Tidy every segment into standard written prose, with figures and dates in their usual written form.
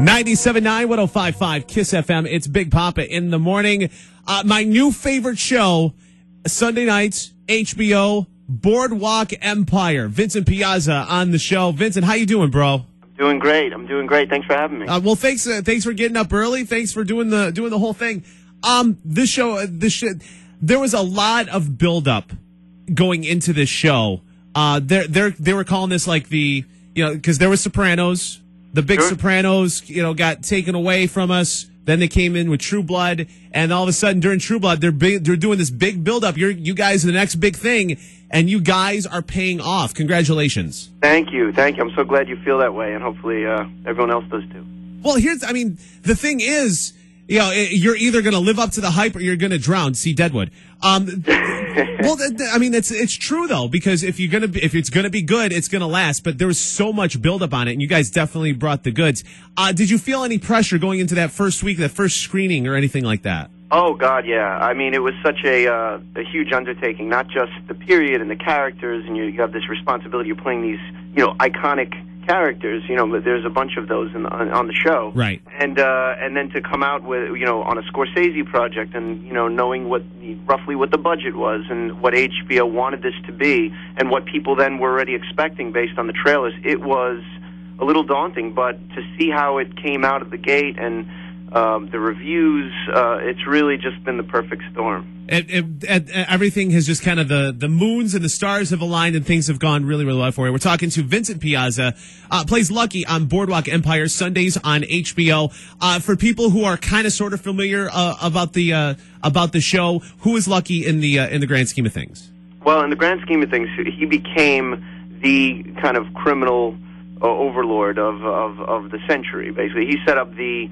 97.9, 105.5 KISS FM. It's Big Papa in the morning. My new favorite show, Sunday nights, HBO, Boardwalk Empire. Vincent Piazza on the show. Vincent, how you doing, bro? I'm doing great. Thanks for having me. Well, thanks for getting up early. Thanks for doing the whole thing. This show, there was a lot of buildup going into this show. They were calling this like because there was Sopranos. The big Sopranos, got taken away from us. Then they came in with True Blood, and all of a sudden during True Blood, they're doing this big build-up. You guys are the next big thing, and you guys are paying off. Congratulations. Thank you. I'm so glad you feel that way, and hopefully everyone else does too. Well, the thing is, you're either going to live up to the hype or you're going to drown. See Deadwood. Well, it's true though, because if it's going to be good, it's going to last. But there was so much buildup on it, and you guys definitely brought the goods. Did you feel any pressure going into that first week, that first screening, or anything like that? Oh God, yeah. It was such a huge undertaking. Not just the period and the characters, and you have this responsibility. You're playing these, iconic characters, there's a bunch of those on the show, right? And then to come out with, on a Scorsese project, and knowing roughly what the budget was and what HBO wanted this to be, and what people then were already expecting based on the trailers, it was a little daunting. But to see how it came out of the gate and the reviews, it's really just been the perfect storm. Everything has just kind of the moons and the stars have aligned, and things have gone really, really well for you. We're talking to Vincent Piazza, plays Lucky on Boardwalk Empire, Sundays on HBO. For people who are kind of sort of familiar about the show, who is Lucky in the grand scheme of things? Well, in the grand scheme of things, he became the kind of criminal overlord of the century. Basically, he set up the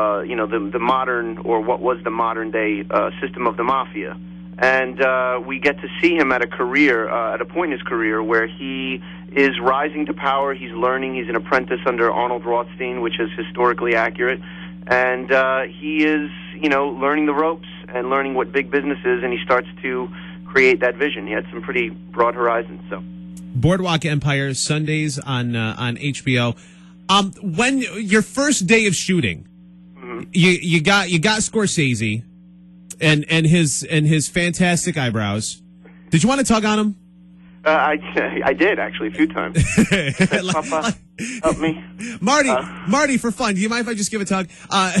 modern, or what was the modern day system of the mafia, and we get to see him at a point in his career where he is rising to power. He's learning. He's an apprentice under Arnold Rothstein, which is historically accurate, and he is learning the ropes and learning what big business is, and he starts to create that vision. He had some pretty broad horizons. So, Boardwalk Empire, Sundays on HBO. When your first day of shooting, you got Scorsese and his fantastic eyebrows. Did you want to tug on him? I did actually a few times. Papa, help me, Marty, for fun. Do you mind if I just give a tug?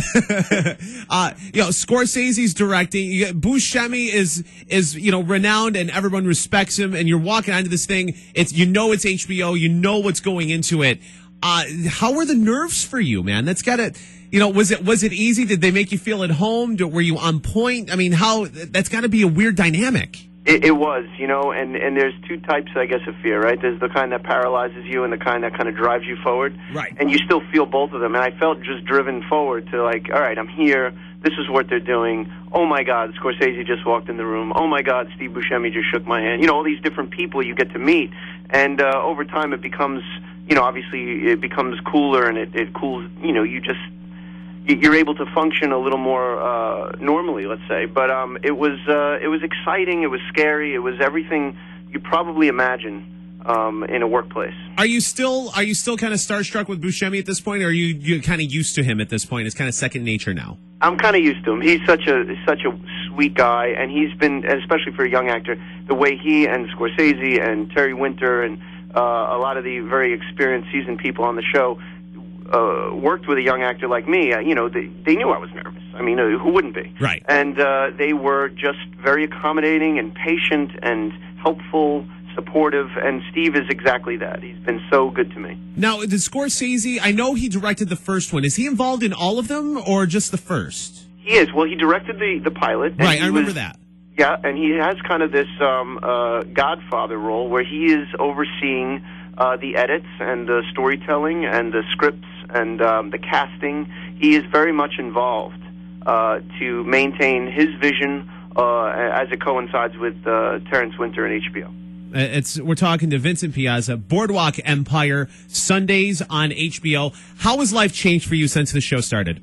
Scorsese's directing. Buscemi is renowned, and everyone respects him. And you're walking onto this thing. It's HBO. You know what's going into it. How were the nerves for you, man? That's gotta. Was it easy? Did they make you feel at home? Were you on point? That's got to be a weird dynamic. It was, and there's two types, I guess, of fear, right? There's the kind that paralyzes you and the kind that kind of drives you forward. Right. And you still feel both of them. And I felt just driven forward to all right, I'm here. This is what they're doing. Oh, my God, Scorsese just walked in the room. Oh, my God, Steve Buscemi just shook my hand. All these different people you get to meet. And over time it becomes, obviously it becomes cooler, and it cools, you're able to function a little more normally, let's say. But it was exciting. It was scary. It was everything you probably imagine in a workplace. Are you still kind of starstruck with Buscemi at this point, or are you kind of used to him at this point? It's kind of second nature now. I'm kind of used to him. He's such a sweet guy, and he's been, especially for a young actor, the way he and Scorsese and Terry Winter and a lot of the very experienced, seasoned people on the show worked with a young actor like me. They knew I was nervous. Who wouldn't be? Right. And they were just very accommodating and patient and helpful, supportive, and Steve is exactly that. He's been so good to me. Now, the Scorsese, I know he directed the first one. Is he involved in all of them, or just the first? He is. Well, he directed the pilot. Right, I remember that. Yeah, and he has kind of this Godfather role where he is overseeing the edits and the storytelling and the scripts and the casting. He is very much involved to maintain his vision as it coincides with Terrence Winter and HBO. We're talking to Vincent Piazza, Boardwalk Empire, Sundays on HBO. How has life changed for you since the show started?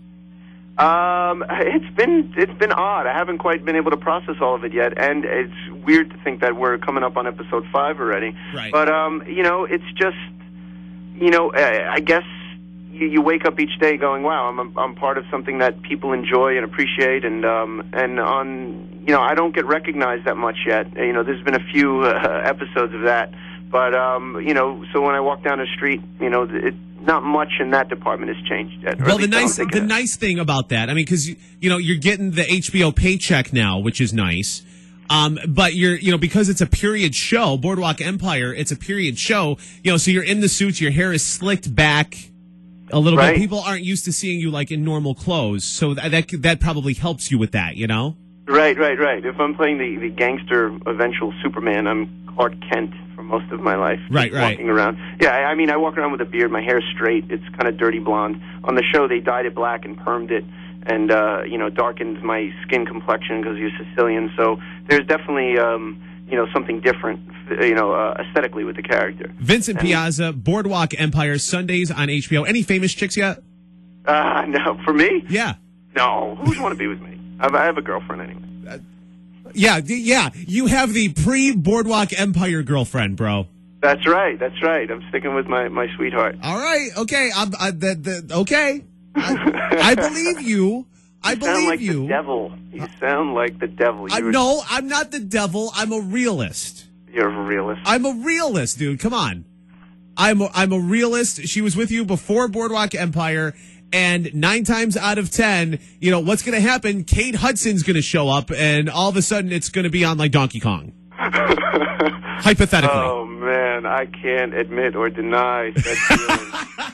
It's been odd. I haven't quite been able to process all of it yet, and it's weird to think that we're coming up on episode 5 already. Right. But it's just, I guess, you wake up each day going, wow, I'm part of something that people enjoy and appreciate, and on, you know, I don't get recognized that much yet. You know, there's been a few episodes of that, but you know, so when I walk down the street, you know, not much in that department has changed yet. Well, the nice thing about that, I mean, because you know, you're getting the HBO paycheck now, which is nice. But you know, because it's a period show, Boardwalk Empire, it's a period show, you know, so you're in the suits, your hair is slicked back a little bit. People aren't used to seeing you like in normal clothes, so that probably helps you with that, you know? Right. If I'm playing the gangster eventual Superman, I'm Clark Kent for most of my life. Right. Walking around. Yeah, I mean, I walk around with a beard, my hair's straight, it's kind of dirty blonde. On the show, they dyed it black and permed it, and you know, darkened my skin complexion because you're Sicilian. So there's definitely you know, something different, you know, aesthetically with the character. Vincent Piazza, Boardwalk Empire, Sundays on HBO. Any famous chicks yet? No, for me? Yeah. No, who would want to be with me? I have a girlfriend anyway. Yeah. You have the pre-Boardwalk Empire girlfriend, bro. That's right. I'm sticking with my sweetheart. All right. Okay. Okay. I believe you. I believe you. The devil. You sound like the devil. No, I'm not the devil. I'm a realist. You're a realist. I'm a realist, dude. Come on. I'm a realist. She was with you before Boardwalk Empire, and 9 times out of 10, you know what's going to happen? Kate Hudson's going to show up, and all of a sudden it's going to be on like Donkey Kong. Hypothetically. Oh man, I can't admit or deny that feeling.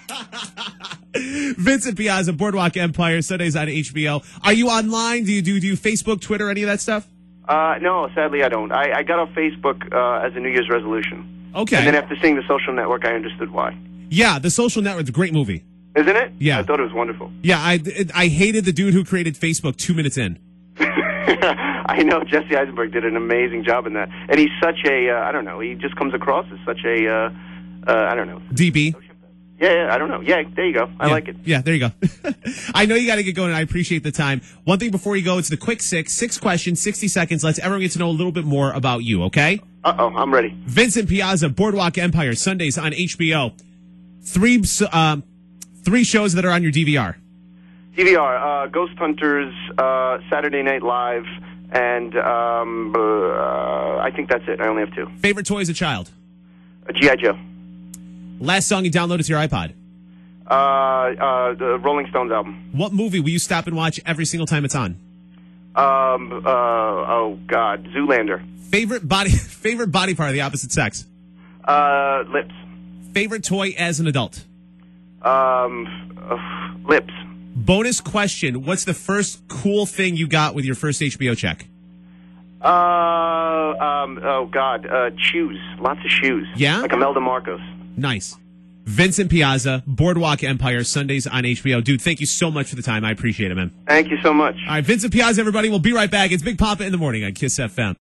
Vincent Piazza, Boardwalk Empire, Sundays on HBO. Are you online? Do you Facebook, Twitter, any of that stuff? No, sadly I don't. I got off Facebook as a New Year's resolution. Okay. And then after seeing The Social Network, I understood why. Yeah, The Social Network is a great movie. Isn't it? Yeah. I thought it was wonderful. Yeah, I hated the dude who created Facebook 2 minutes in. I know Jesse Eisenberg did an amazing job in that. And he's such a, I don't know, he just comes across as such a, I don't know. DB. Yeah, I don't know. Yeah, there you go. I like it. Yeah, there you go. I know you got to get going, and I appreciate the time. One thing before you go, it's the quick six. 6 questions, 60 seconds. Let's everyone get to know a little bit more about you, okay? Uh-oh, I'm ready. Vincent Piazza, Boardwalk Empire, Sundays on HBO. 3 shows that are on your DVR. DVR, Ghost Hunters, Saturday Night Live, and I think that's it. I only have 2. Favorite toy as a child? G.I. Joe. Last song you downloaded to your iPod? The Rolling Stones album. What movie will you stop and watch every single time it's on? Oh God, Zoolander. Favorite body part of the opposite sex? Lips. Favorite toy as an adult? Lips. Bonus question: what's the first cool thing you got with your first HBO check? Oh God, shoes. Lots of shoes. Yeah, like Imelda Marcos. Nice. Vincent Piazza, Boardwalk Empire, Sundays on HBO. Dude, thank you so much for the time. I appreciate it, man. Thank you so much. All right, Vincent Piazza, everybody. We'll be right back. It's Big Papa in the Morning on KISS FM.